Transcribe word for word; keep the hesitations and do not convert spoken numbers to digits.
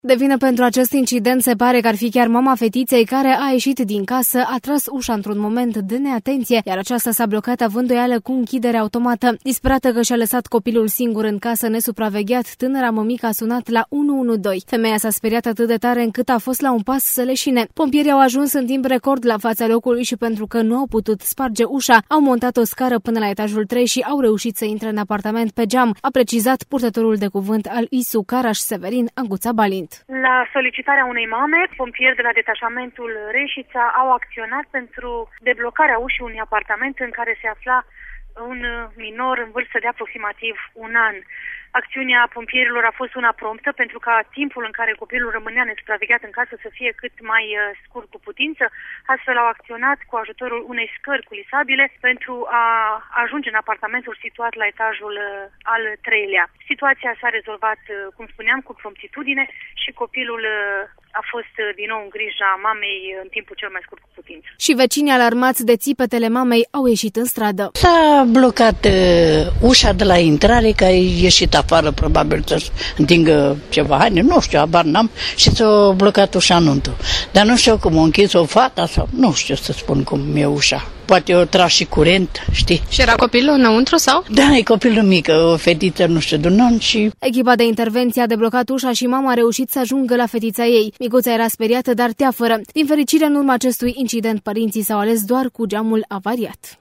De vină pentru acest incident se pare că ar fi chiar mama fetiței care a ieșit din casă, a tras ușa într-un moment de neatenție, iar aceasta s-a blocat având îndoială cu închidere automată. Disperată că și-a lăsat copilul singur în casă nesupravegheat, tânăra mămică a sunat la unu unu doi. Femeia s-a speriat atât de tare încât a fost la un pas să leșine. Pompierii au ajuns în timp record la fața locului și pentru că nu au putut sparge ușa, au montat o scară până la etajul trei și au reușit să intre în apartament pe geam, a precizat purtătorul de cuvânt al I S U Caraș Severin, Anguța Balint. La solicitarea unei mame, pompieri de la detașamentul Reșița au acționat pentru deblocarea ușii unui apartament în care se afla un minor în vârstă de aproximativ un an. Acțiunea pompierilor a fost una promptă pentru ca timpul în care copilul rămânea nesupravegheat în casă să fie cât mai scurt cu putință. Astfel au acționat cu ajutorul unei scări culisabile pentru a ajunge în apartamentul situat la etajul al treilea. Situația s-a rezolvat, cum spuneam, cu promptitudine și copilul a fost din nou în grija mamei în timpul cel mai scurt cu putință. Și vecinii alarmați de țipetele mamei au ieșit în stradă. S-a blocat uh, ușa de la intrare, că a ieșit afară probabil să-și întingă ceva haine, nu știu, abar n-am, și s-a blocat ușa înăuntru. Dar nu știu cum a închis-o fata sau nu știu să spun cum e ușa. Poate o tras și curent, știi? Și era copilul înăuntru sau? Da, e copilul mic, o fetiță, nu știu, de un an și... Echipa de intervenție a deblocat ușa și mama a reușit să ajungă la fetița ei. Micuța era speriată, dar teafără. Din fericire, în urma acestui incident, părinții s-au ales doar cu geamul avariat.